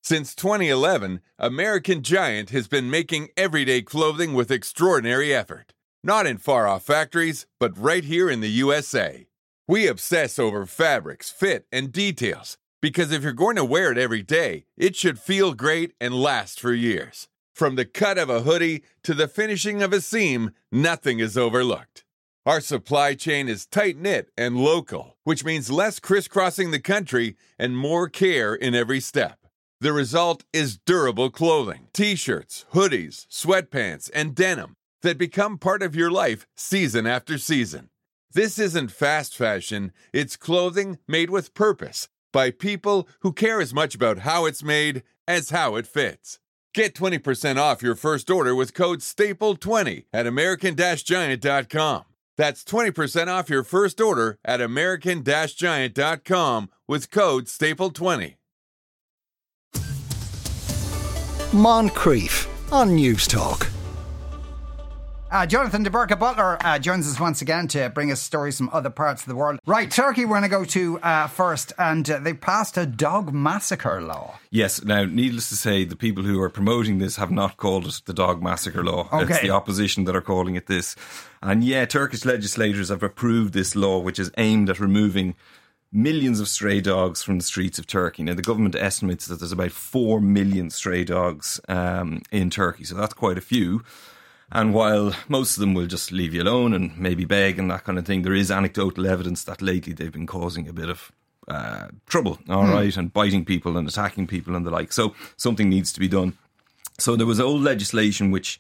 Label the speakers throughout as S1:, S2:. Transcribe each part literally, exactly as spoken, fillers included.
S1: Since twenty eleven, American Giant has been making everyday clothing with extraordinary effort. Not in far-off factories, but right here in the U S A. We obsess over fabrics, fit, and details, because if you're going to wear it every day, it should feel great and last for years. From the cut of a hoodie to the finishing of a seam, nothing is overlooked. Our supply chain is tight-knit and local, which means less crisscrossing the country and more care in every step. The result is durable clothing, t-shirts, hoodies, sweatpants, and denim that become part of your life season after season. This isn't fast fashion, it's clothing made with purpose by people who care as much about how it's made as how it fits. Get twenty percent off your first order with code staple twenty at American Giant dot com. That's twenty percent off your first order at American Giant dot com with code staple twenty.
S2: Moncrief on News Talk.
S3: Uh, Jonathan de Burka Butler uh, joins us once again to bring us stories from other parts of the world. Right, Turkey we're going to go to uh, first, and uh, they passed a dog massacre law.
S4: Yes, now, needless to say, the people who are promoting this have not called it the dog massacre law.
S3: Okay.
S4: It's the opposition that are calling it this. And yeah, Turkish legislators have approved this law, which is aimed at removing millions of stray dogs from the streets of Turkey. Now, the government estimates that there's about four million stray dogs um, in Turkey, so that's quite a few. And while most of them will just leave you alone and maybe beg and that kind of thing, there is anecdotal evidence that lately they've been causing a bit of uh, trouble, all mm. right, and biting people and attacking people and the like. So something needs to be done. So there was old legislation which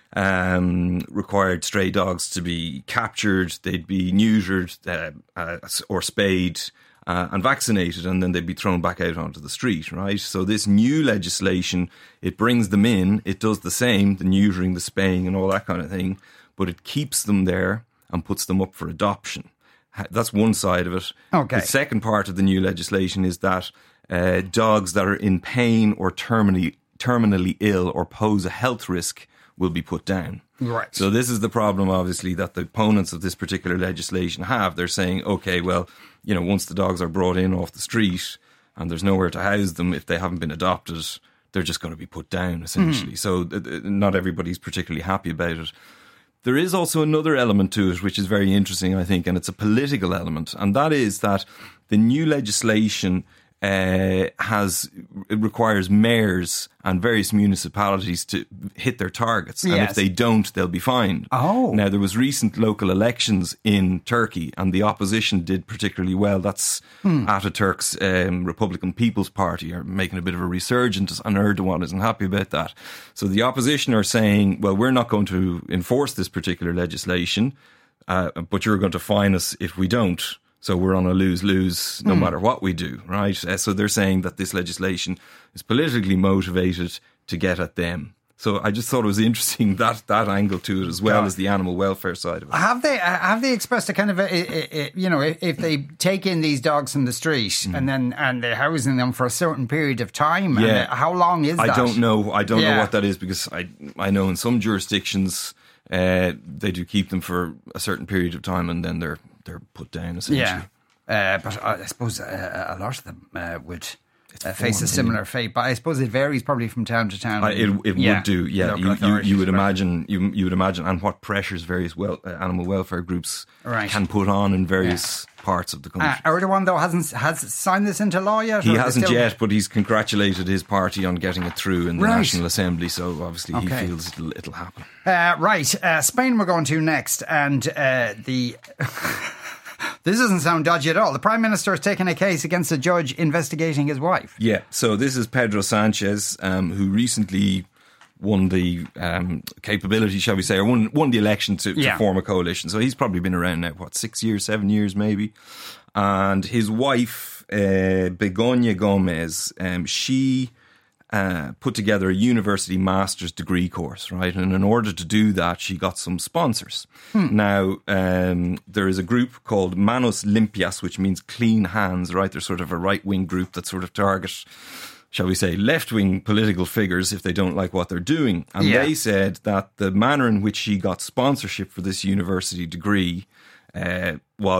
S4: um, required stray dogs to be captured, they'd be neutered uh, uh, or spayed, Uh, and vaccinated, and then they'd be thrown back out onto the street, right? So this new legislation, it brings them in, it does the same, the neutering, the spaying and all that kind of thing, but it keeps them there and puts them up for adoption. That's one side of it.
S3: Okay.
S4: The second part of the new legislation is that uh, dogs that are in pain or terminally, terminally ill or pose a health risk will be put down.
S3: Right.
S4: So this is the problem, obviously, that the opponents of this particular legislation have. They're saying, okay, well, you know, once the dogs are brought in off the street and there's nowhere to house them, if they haven't been adopted, they're just going to be put down, essentially. Mm. So uh, not everybody's particularly happy about it. There is also another element to it, which is very interesting, I think, and it's a political element. And that is that the new legislation Uh, has it requires mayors and various municipalities to hit their targets, and
S3: yes.
S4: if they don't, they'll be fined.
S3: Oh,
S4: now there was recent local elections in Turkey, and the opposition did particularly well. That's hmm. Ataturk's um, Republican People's Party are making a bit of a resurgence, and Erdogan isn't happy about that. So the opposition are saying, well, we're not going to enforce this particular legislation, uh, but you're going to fine us if we don't. So we're on a lose-lose no mm. matter what we do, right? Uh, so they're saying that this legislation is politically motivated to get at them. So I just thought it was interesting, that that angle to it, as well yeah. as the animal welfare side of it.
S3: Have they have they expressed a kind of a, a, a you know, if they take in these dogs from the street mm. and then and they're housing them for a certain period of time?
S4: Yeah.
S3: And how long is
S4: I
S3: that?
S4: I don't know. I don't
S3: yeah.
S4: know what that is, because I I know in some jurisdictions uh, they do keep them for a certain period of time and then they're they're put down, essentially.
S3: Yeah, uh, but I suppose uh, a lot of them uh, would uh, face a similar fate. But I suppose it varies probably from town to town.
S4: Uh, it it
S3: yeah,
S4: would do, yeah. You, you, you would imagine, you you would imagine, and what pressures various well, uh, animal welfare groups
S3: right.
S4: can put on in various yeah. parts of the country.
S3: Uh, Erdogan, though, hasn't has signed this into law yet?
S4: He hasn't still... yet, but he's congratulated his party on getting it through in the
S3: right.
S4: National Assembly. So obviously
S3: okay.
S4: he feels it'll, it'll happen.
S3: Uh, right, uh, Spain we're going to next, and uh, the. This doesn't sound dodgy at all. The Prime Minister has taken a case against a judge investigating his wife.
S4: Yeah, so this is Pedro Sanchez, um, who recently won the um, capability, shall we say, or won, won the election to, to
S3: yeah. form
S4: a coalition. So he's probably been around now, what, six years, seven years maybe. And his wife, uh, Begoña Gomez, um, she... Uh, put together a university master's degree course, right? And in order to do that, she got some sponsors. Hmm. Now, um, there is a group called Manos Limpias, which means clean hands, right? They're sort of a right-wing group that sort of target, shall we say, left-wing political figures if they don't like what they're doing. And
S3: yeah.
S4: they said that the manner in which she got sponsorship for this university degree uh, was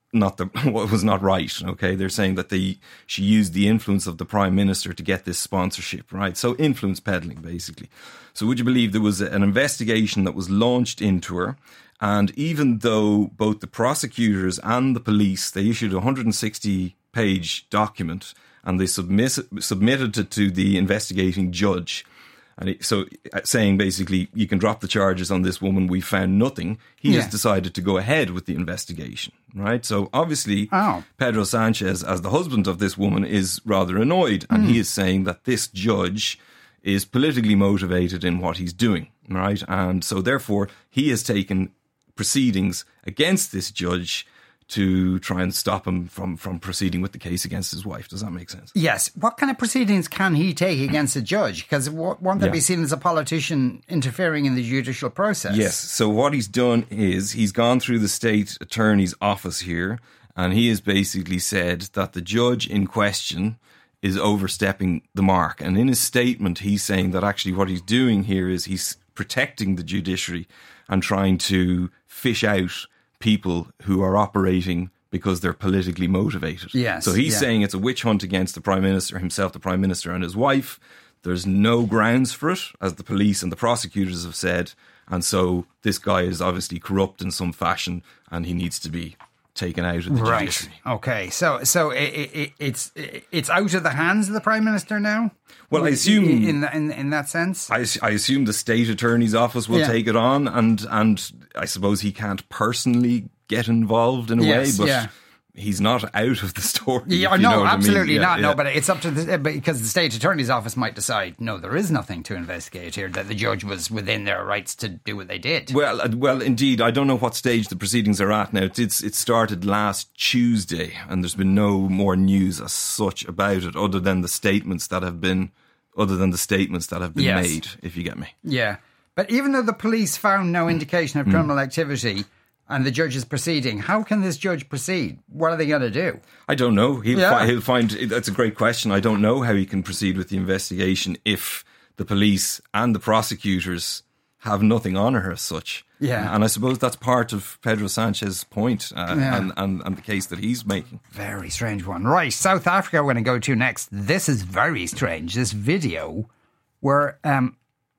S4: not the was not right. Okay, they're saying that they she used the influence of the Prime Minister to get this sponsorship, right? So influence peddling, basically. So would you believe there was an investigation that was launched into her? And even though both the prosecutors and the police, they issued a one hundred sixty page document and they submit, submitted it to the investigating judge. And it, so saying basically, you can drop the charges on this woman, we found nothing. He
S3: yeah.
S4: has decided to go ahead with the investigation, right? So obviously,
S3: oh.
S4: Pedro Sanchez, as the husband of this woman, is rather annoyed. And mm. he is saying that this judge is politically motivated in what he's doing, right? And so therefore, he has taken proceedings against this judge to try and stop him from, from proceeding with the case against his wife. Does that make sense?
S3: Yes. What kind of proceedings can he take against a judge? Because won't that yeah. be seen as a politician interfering in the judicial process?
S4: Yes. So what he's done is he's gone through the state attorney's office here and he has basically said that the judge in question is overstepping the mark. And in his statement, he's saying that actually what he's doing here is he's protecting the judiciary and trying to fish out people who are operating because they're politically motivated.
S3: Yes,
S4: so he's
S3: yeah.
S4: saying it's a witch hunt against the Prime Minister himself, the Prime Minister and his wife. There's no grounds for it, as the police and the prosecutors have said. And so this guy is obviously corrupt in some fashion and he needs to be taken out of the
S3: right.
S4: judiciary.
S3: Okay, so so it, it, it's it's out of the hands of the Prime Minister now?
S4: Well, I assume
S3: in in, in that sense,
S4: I, I assume the state attorney's office will
S3: yeah.
S4: take it on, and and I suppose he can't personally get involved in a
S3: yes,
S4: way, but
S3: yeah.
S4: he's not out of the story.
S3: Yeah,
S4: if you
S3: no,
S4: know what
S3: absolutely
S4: I mean. yeah,
S3: not.
S4: yeah.
S3: No, but it's up to the because the state attorney's office might decide no, there is nothing to investigate here. That the judge was within their rights to do what they did.
S4: Well, well, indeed, I don't know what stage the proceedings are at now. It's it started last Tuesday, and there's been no more news as such about it, other than the statements that have been, other than the statements that have been
S3: yes.
S4: made. If you get me.
S3: Yeah, but even though the police found no indication of criminal mm. activity. And the judge is proceeding. How can this judge proceed? What are they going to do?
S4: I don't know. He'll,
S3: yeah.
S4: fi- he'll find... That's a great question. I don't know how he can proceed with the investigation if the police and the prosecutors have nothing on her as such.
S3: Yeah.
S4: And I suppose that's part of Pedro Sanchez's point uh,
S3: yeah.
S4: and, and, and the case that he's making.
S3: Very strange one. Right, South Africa we're going to go to next. This is very strange. This video where... Um,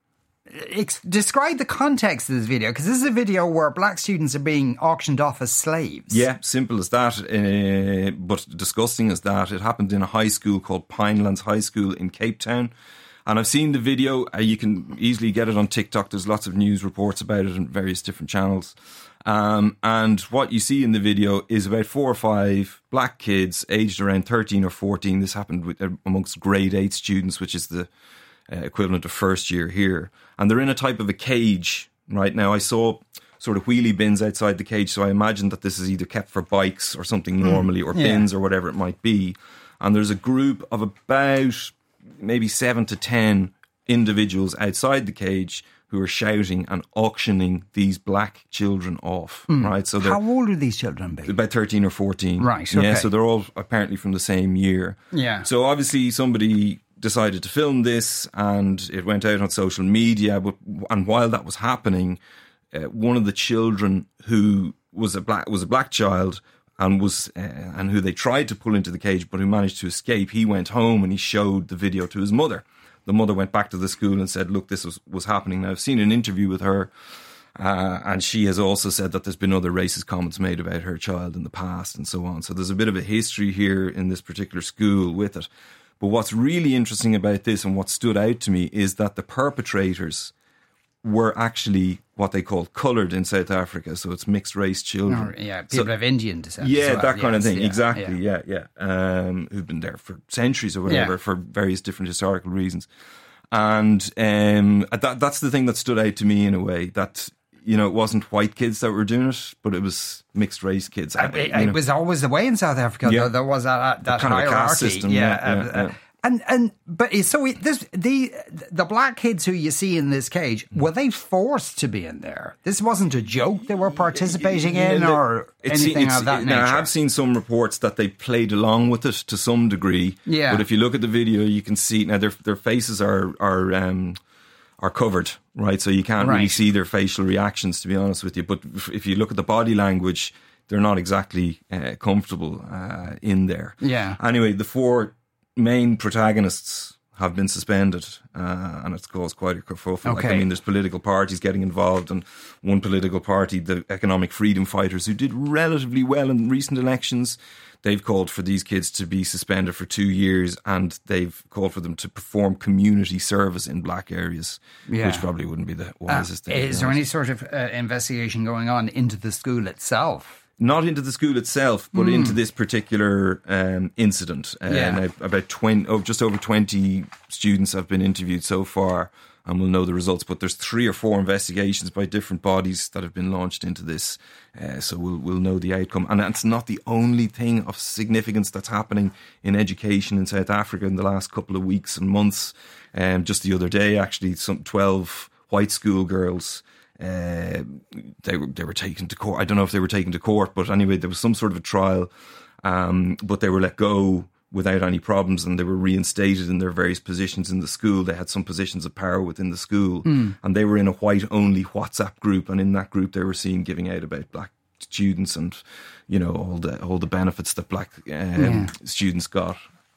S3: Ex- describe the context of this video, because this is a video where black students are being auctioned off as slaves.
S4: Yeah, simple as that, uh, but disgusting as that. It happened in a high school called Pinelands High School in Cape Town. And I've seen the video. Uh, you can easily get it on TikTok. There's lots of news reports about it on various different channels. Um, and what you see in the video is about four or five black kids aged around thirteen or fourteen. This happened with, uh, amongst grade eight students, which is the Uh, equivalent of first year here, and they're in a type of a cage right now. I saw sort of wheelie bins outside the cage, so I imagine that this is either kept for bikes or something normally, or
S3: yeah.
S4: bins or whatever it might be. And there's a group of about maybe seven to ten individuals outside the cage who are shouting and auctioning these black children off. Mm. Right? So
S3: how old are these children? Be?
S4: About thirteen or fourteen.
S3: Right. Okay.
S4: Yeah. So they're all apparently from the same year.
S3: Yeah.
S4: So obviously somebody decided to film this and it went out on social media. But and while that was happening, uh, one of the children who was a black was a black child and was uh, and who they tried to pull into the cage, but who managed to escape. He went home and he showed the video to his mother. The mother went back to the school and said, "Look, this was was happening." Now I've seen an interview with her. Uh, and she has also said that there's been other racist comments made about her child in the past and so on. So there's a bit of a history here in this particular school with it. But what's really interesting about this and what stood out to me is that the perpetrators were actually what they call coloured in South Africa. So it's mixed race children.
S3: Oh, yeah, people
S4: so,
S3: of Indian descent.
S4: Yeah,
S3: well.
S4: that kind
S3: yes,
S4: of thing.
S3: Yeah,
S4: exactly,
S3: yeah,
S4: yeah, yeah. Um, who've been there for centuries or whatever,
S3: yeah.
S4: for various different historical reasons. And um, that that's the thing that stood out to me in a way, that, you know, it wasn't white kids that were doing it, but it was mixed race kids.
S3: It, it, it was always the way in South Africa.
S4: Yeah.
S3: There, there was that, that
S4: kind
S3: hierarchy.
S4: of a caste system.
S3: Yeah,
S4: Yeah, yeah,
S3: uh,
S4: yeah.
S3: And and but so it, this the the black kids who you see in this cage, were they forced to be in there? This wasn't a joke they were participating in, or
S4: It's-
S3: anything
S4: it's-
S3: of that
S4: now,
S3: nature.
S4: I have seen some reports that they played along with it to some degree.
S3: Yeah.
S4: But if you look at the video, you can see now their their faces are are um, are covered, right? So you can't really
S3: Right.
S4: see their facial reactions, to be honest with you. But if, if you look at the body language, they're not exactly uh, comfortable uh, in there.
S3: Yeah.
S4: Anyway, the four main protagonists have been suspended, uh, and it's caused quite a kerfuffle.
S3: Okay.
S4: Like, I mean, there's political parties getting involved, and one political party, the Economic Freedom Fighters, who did relatively well in recent elections, they've called for these kids to be suspended for two years, and they've called for them to perform community service in black areas,
S3: Yeah.
S4: which probably wouldn't be the wisest
S3: Uh,
S4: thing.
S3: is there any sort of uh, investigation going on into the school itself?
S4: Not into the school itself, but mm. into this particular um, incident. Uh,
S3: Yeah.
S4: and about twenty, oh, just over twenty students have been interviewed so far, and we'll know the results. But there's three or four investigations by different bodies that have been launched into this, uh, so we'll we'll know the outcome. And it's not the only thing of significance that's happening in education in South Africa in the last couple of weeks and months. Um, just the other day, actually, some twelve white schoolgirls. Uh, they were they were taken to court. I don't know if they were taken to court, but anyway, there was some sort of a trial. Um, but they were let go without any problems, and they were reinstated in their various positions in the school. They had some positions of power within the school, mm. and they were in a white-only WhatsApp group. And in that group, they were seen giving out about black students and, you know, all the all the benefits that black um, yeah. students got.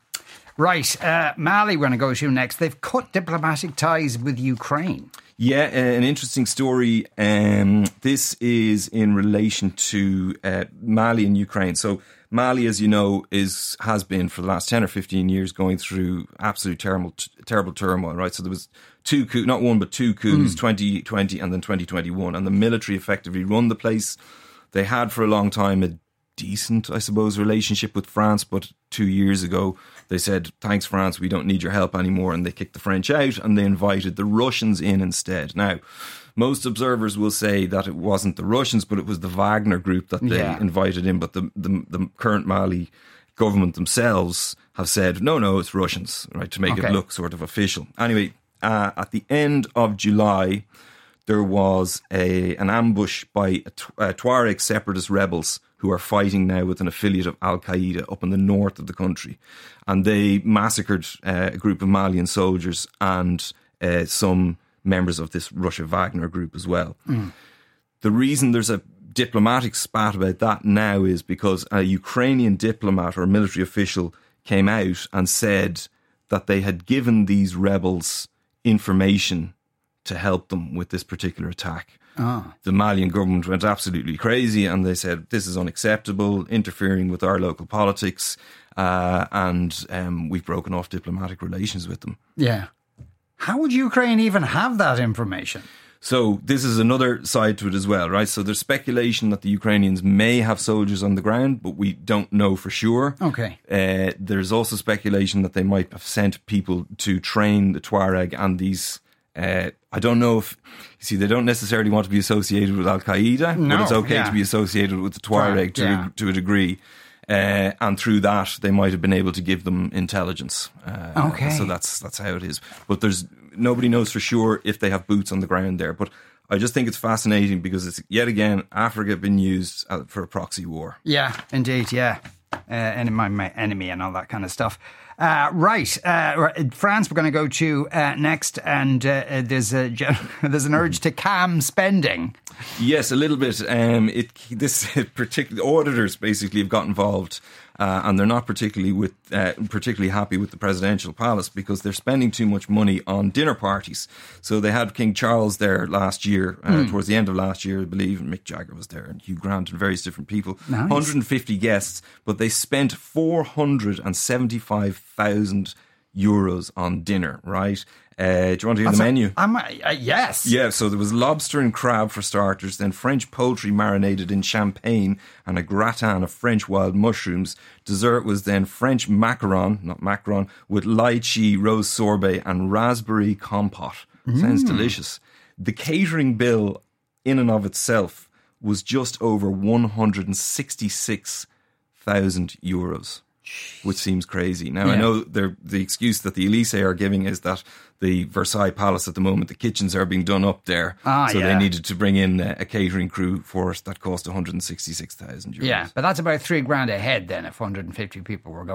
S3: Right, uh, Mali, we're going to go to next. They've cut diplomatic ties with Ukraine.
S4: Yeah, uh, an interesting story. Um, this is in relation to uh, Mali and Ukraine. So Mali, as you know, is has been for the last ten or fifteen years going through absolute terrible, terrible turmoil, right? So there was two coups, not one, but two coups, mm. twenty twenty and then twenty twenty-one. And the military effectively run the place. They had for a long time a decent, I suppose, relationship with France, but two years ago they said, thanks France, we don't need your help anymore, and they kicked the French out and they invited the Russians in instead. Now, most observers will say that it wasn't the Russians, but it was the Wagner group that they yeah. invited in, but the, the the current Mali government themselves have said, no, no, it's Russians, right, to make okay. it look sort of official. Anyway, uh, at the end of July, there was a an ambush by uh, Tuareg separatist rebels who are fighting now with an affiliate of Al-Qaeda up in the north of the country. And they massacred uh, a group of Malian soldiers and uh, some members of this Russia Wagner group as well. Mm. The reason there's a diplomatic spat about that now is because a Ukrainian diplomat or a military official came out and said that they had given these rebels information to help them with this particular attack. Ah. The Malian government went absolutely crazy and they said, this is unacceptable, interfering with our local politics, uh, and um, we've broken off diplomatic relations with them.
S3: Yeah. How would Ukraine even have that information?
S4: So this is another side to it as well, right? So there's speculation that the Ukrainians may have soldiers on the ground, but we don't know for sure.
S3: Okay.
S4: Uh, there's also speculation that they might have sent people to train the Tuareg and these... Uh, I don't know if, you see, they don't necessarily want to be associated with Al-Qaeda,
S3: no,
S4: but it's okay
S3: yeah.
S4: to be associated with the Tuareg to,
S3: yeah.
S4: to a degree. Uh, and through that, they might have been able to give them intelligence. Uh,
S3: okay.
S4: So that's that's how it is. But there's nobody knows for sure if they have boots on the ground there. But I just think it's fascinating because it's, yet again, Africa been used for a proxy war.
S3: Yeah, indeed, yeah. Uh, enemy, my enemy and all that kind of stuff. Uh, right, uh, France we're going to go to uh, next, and uh, there's a there's an urge to calm spending.
S4: Yes, a little bit. Um, it this particular auditors basically have got involved, uh, and they're not particularly with uh, particularly happy with the presidential palace because they're spending too much money on dinner parties. So they had King Charles there last year, uh, mm. towards the end of last year, I believe, and Mick Jagger was there, and Hugh Grant, and various different people.
S3: Nice.
S4: one hundred fifty guests, but they spent four hundred seventy-five thousand euros on dinner, right? Uh, do you want to hear
S3: That's
S4: the menu?
S3: A, I'm, uh, yes.
S4: Yeah, so there was lobster and crab for starters, then French poultry marinated in champagne and a gratin of French wild mushrooms. Dessert was then French macaron, not macaron, with lychee, rose sorbet and raspberry compote. Mm. Sounds delicious. The catering bill in and of itself was just over one hundred sixty-six thousand euros. Which seems crazy. Now, yeah. I know the excuse that the Elysee are giving is that the Versailles Palace at the moment, the kitchens are being done up there.
S3: Ah,
S4: so
S3: yeah.
S4: they needed to bring in a, a catering crew for us that cost one hundred sixty-six thousand euros.
S3: Yeah, but that's about three grand a head then if one hundred fifty people were going.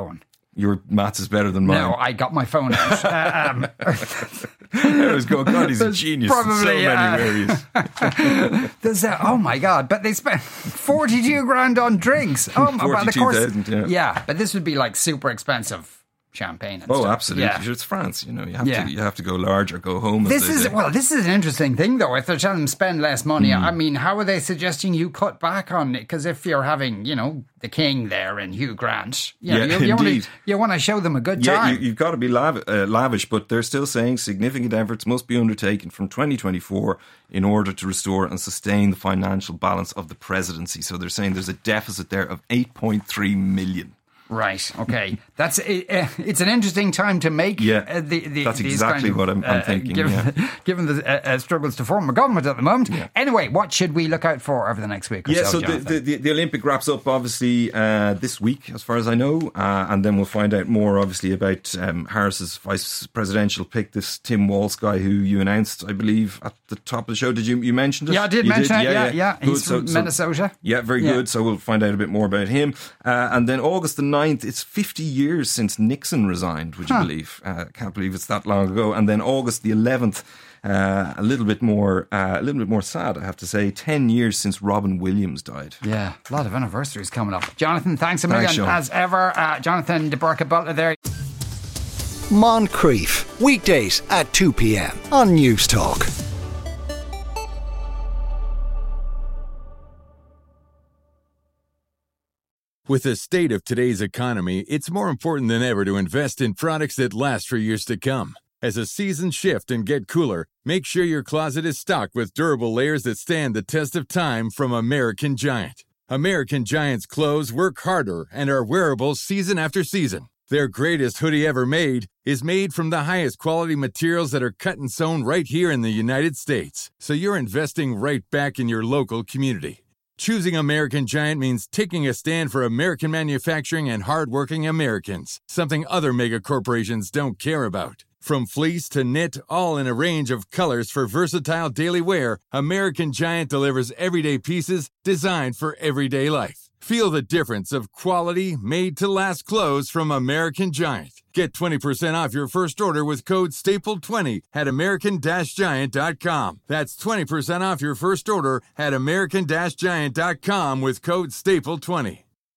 S4: Your maths is better than mine.
S3: No, I got my phone out. Uh, um,
S4: I was going, God, he's a genius
S3: probably,
S4: in so
S3: uh,
S4: many areas.
S3: There's a, oh my God, but they spent forty-two grand on drinks. Oh my, well, of course,
S4: forty-two thousand, yeah.
S3: yeah, but this would be like super expensive champagne and
S4: Oh,
S3: stuff.
S4: absolutely.
S3: Yeah.
S4: Sure, it's France, you know. You have
S3: Yeah.
S4: to you have to go large or go home. as
S3: This
S4: they
S3: is
S4: say.
S3: well. This is an interesting thing, though. If they're telling them spend less money,
S4: Mm.
S3: I mean, how are they suggesting you cut back on it? Because if you're having, you know, the King there and Hugh Grant, you know,
S4: Yeah,
S3: you, you, want
S4: indeed.
S3: to, you want to show them a good
S4: Yeah,
S3: time.
S4: you, you've got to be lav- uh, lavish, but they're still saying significant efforts must be undertaken from twenty twenty-four in order to restore and sustain the financial balance of the presidency. So they're saying there's a deficit there of eight point three million.
S3: Right. Okay. That's it, uh, it's an interesting time to make.
S4: Yeah,
S3: uh, the, the,
S4: that's
S3: these
S4: exactly
S3: kind of,
S4: what I'm- I'm
S3: uh,
S4: thinking,
S3: Given,
S4: yeah.
S3: given the uh, uh, struggles to form a government at the moment. Anyway, what should we look out for over the next week or
S4: Yeah,
S3: so?
S4: so the,
S3: Jonathan?
S4: the, the, the Olympic wraps up obviously uh, this week, as far as I know, uh, and then we'll find out more obviously about um, Harris's vice presidential pick, this Tim Walz guy who you announced, I believe, at the top of the show. Did you you mentioned it?
S3: yeah, I did
S4: You
S3: mention it. Yeah, yeah.
S4: Good.
S3: He's
S4: So-
S3: from
S4: so-
S3: Minnesota.
S4: Yeah, very
S3: Yeah.
S4: good. So we'll find out a bit more about him. Uh, and then August the ninth, it's fifty years since Nixon resigned, would you
S3: Huh.
S4: believe? Uh, can't believe it's that long ago. And then August the eleventh, uh, a little bit more, uh, a little bit more sad, I have to say. Ten years since Robin Williams died.
S3: Yeah, a lot of anniversaries coming up. Jonathan, thanks a million
S4: Thanks, Sean.
S3: as ever. Uh, Jonathan de Burka Butler there.
S2: Moncrief, weekdays at two p.m. on News Talk.
S1: With the state of today's economy, it's more important than ever to invest in products that last for years to come. As the seasons shift and get cooler, make sure your closet is stocked with durable layers that stand the test of time from American Giant. American Giant's clothes work harder and are wearable season after season. Their greatest hoodie ever made is made from the highest quality materials that are cut and sewn right here in the United States. So you're investing right back in your local community. Choosing American Giant means taking a stand for American manufacturing and hardworking Americans, something other mega corporations don't care about. From fleece to knit, all in a range of colors for versatile daily wear, American Giant delivers everyday pieces designed for everyday life. Feel the difference of quality, made-to-last clothes from American Giant. Get twenty percent off your first order with code staple twenty at american giant dot com. That's twenty percent off your first order at american giant dot com with code staple twenty.